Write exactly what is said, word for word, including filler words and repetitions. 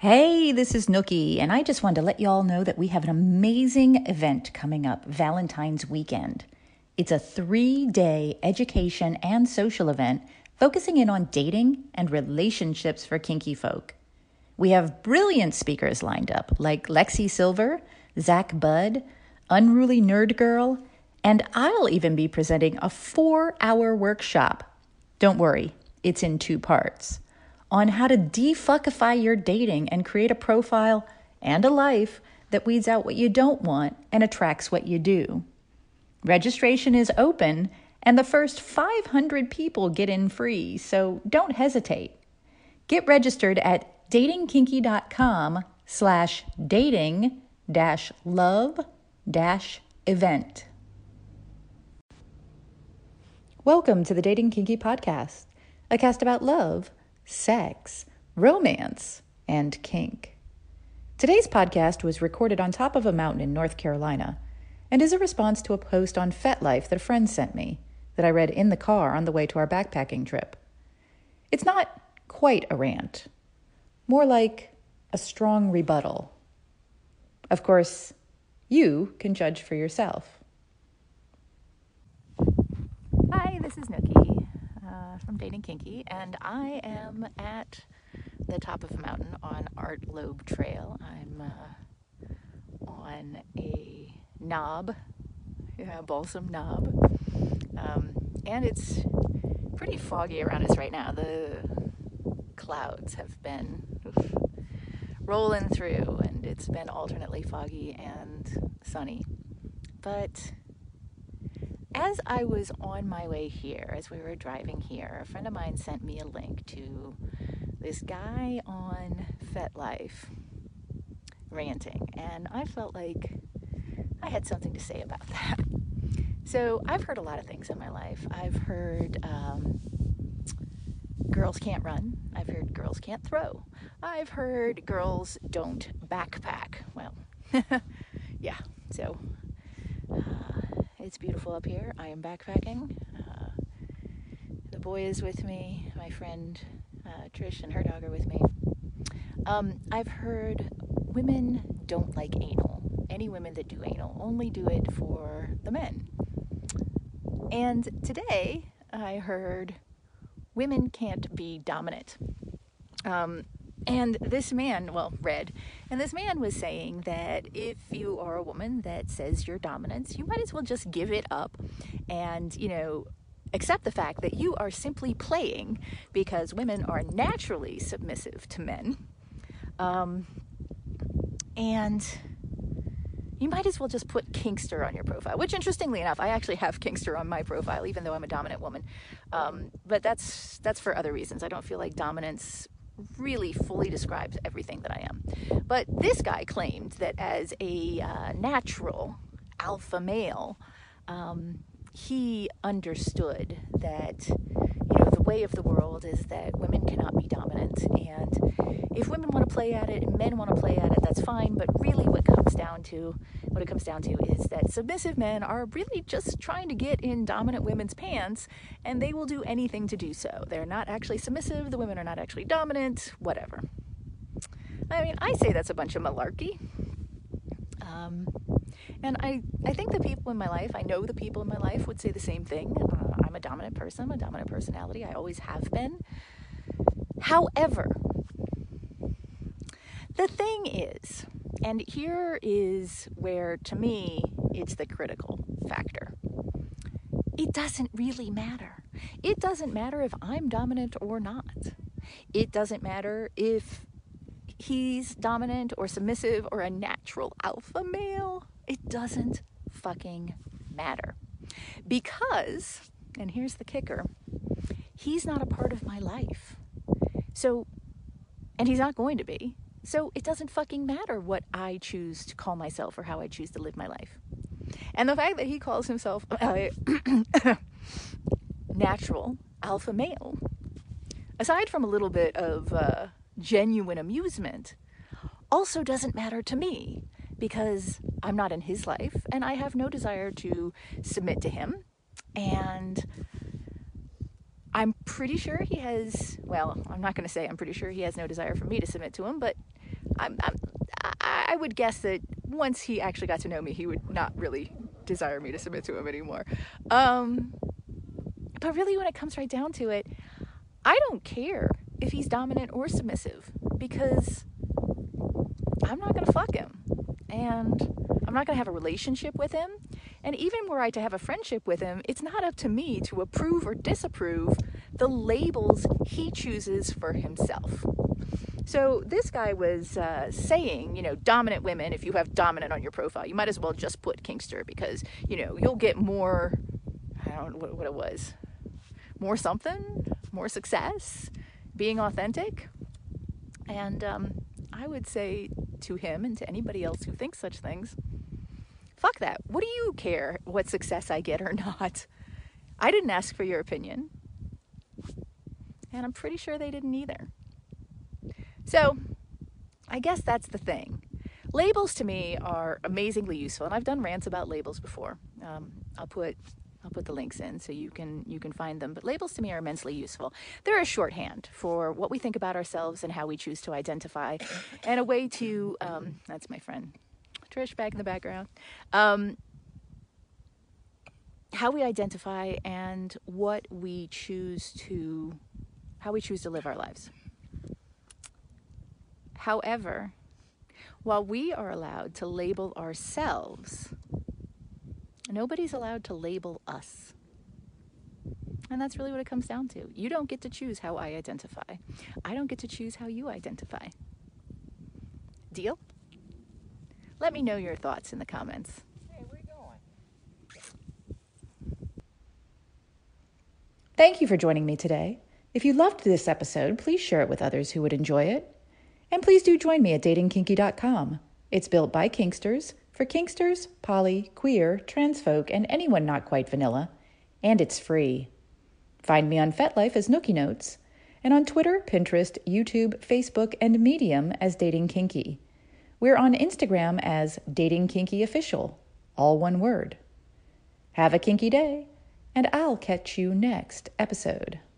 Hey, this is Nookie, and I just wanted to let you all know that we have an amazing event coming up Valentine's weekend. It's a three-day education and social event focusing in on dating and relationships for kinky folk. We have brilliant speakers lined up like Lexi Silver, Zach Budd, Unruly Nerd Girl, and I'll even be presenting a four-hour workshop. Don't worry, it's in two parts. On how to defuckify your dating and create a profile and a life that weeds out what you don't want and attracts what you do. Registration is open, and the first five hundred people get in free, so don't hesitate. Get registered at datingkinky.com slash dating dash love dash event. Welcome to the Dating Kinky Podcast, a cast about love, sex, romance, and kink. Today's podcast was recorded on top of a mountain in North Carolina and is a response to a post on FetLife that a friend sent me that I read in the car on the way to our backpacking trip. It's not quite a rant, more like a strong rebuttal. Of course, you can judge for yourself. Hi, this is Nookie. Uh, from Dating Kinky, and I am at the top of a mountain on Art Loeb Trail. I'm uh, on a knob, yeah, a balsam knob, um, and it's pretty foggy around us right now. The clouds have been oof, rolling through, and it's been alternately foggy and sunny, but as I was on my way here, as we were driving here, a friend of mine sent me a link to this guy on FetLife ranting, and I felt like I had something to say about that. So I've heard a lot of things in my life. I've heard um, girls can't run. I've heard girls can't throw. I've heard girls don't backpack. Well, yeah, so... Uh, It's beautiful up here. I am backpacking. Uh, the boy is with me. My friend uh, Trish and her dog are with me. Um, I've heard women don't like anal. Any women that do anal only do it for the men. And today I heard women can't be dominant. Um, And this man, well, read, and this man was saying that if you are a woman that says you're dominant, you might as well just give it up and, you know, accept the fact that you are simply playing because women are naturally submissive to men. Um, and you might as well just put Kinkster on your profile, which interestingly enough, I actually have Kinkster on my profile, even though I'm a dominant woman. Um, but that's, that's for other reasons. I don't feel like dominance really fully describes everything that I am. But this guy claimed that as a uh, natural alpha male, um, he understood that, you know, the way of the world is that women cannot be dominant, and if women want to play at it and men want to play at it, that's fine, but really what comes down to, what it comes down to is that submissive men are really just trying to get in dominant women's pants, and they will do anything to do so. They're not actually submissive, the women are not actually dominant, whatever. I mean, I say that's a bunch of malarkey. Um, and I, I think the people in my life, I know the people in my life would say the same thing. Uh, I'm a dominant person, I'm a dominant personality, I always have been. However, the thing is, and here is where, to me, it's the critical factor. It doesn't really matter. It doesn't matter if I'm dominant or not. It doesn't matter if he's dominant or submissive or a natural alpha male. It doesn't fucking matter. Because, and here's the kicker, he's not a part of my life. So, and he's not going to be. So it doesn't fucking matter what I choose to call myself or how I choose to live my life. And the fact that he calls himself a natural alpha male, aside from a little bit of uh, genuine amusement, also doesn't matter to me because I'm not in his life and I have no desire to submit to him. And I'm pretty sure he has, well, I'm not going to say I'm pretty sure he has no desire for me to submit to him, but I'm, I'm, I I would guess that once he actually got to know me, he would not really desire me to submit to him anymore. Um, but really, when it comes right down to it, I don't care if he's dominant or submissive, because I'm not going to fuck him. And I'm not going to have a relationship with him. And even were I to have a friendship with him, it's not up to me to approve or disapprove the labels he chooses for himself. So this guy was uh, saying, you know, dominant women, if you have dominant on your profile, you might as well just put Kinkster, because, you know, you'll get more, I don't know what, what it was, more something, more success, being authentic. And um, I would say to him and to anybody else who thinks such things, fuck that. What do you care what success I get or not? I didn't ask for your opinion. And I'm pretty sure they didn't either. So I guess that's the thing. Labels to me are amazingly useful, and I've done rants about labels before. Um, I'll put I'll put the links in so you can you can find them. But labels to me are immensely useful. They're a shorthand for what we think about ourselves and how we choose to identify, and a way to um, that's my friend Trish back in the background. Um, how we identify and what we choose to how we choose to live our lives. However, while we are allowed to label ourselves, nobody's allowed to label us. And that's really what it comes down to. You don't get to choose how I identify. I don't get to choose how you identify. Deal? Let me know your thoughts in the comments. Hey, where you going? Thank you for joining me today. If you loved this episode, please share it with others who would enjoy it. And please do join me at dating kinky dot com. It's built by Kinksters, for Kinksters, poly, queer, trans folk, and anyone not quite vanilla. And it's free. Find me on FetLife as Nookie Notes, and on Twitter, Pinterest, YouTube, Facebook, and Medium as Dating Kinky. We're on Instagram as Dating Kinky Official, all one word. Have a kinky day, and I'll catch you next episode.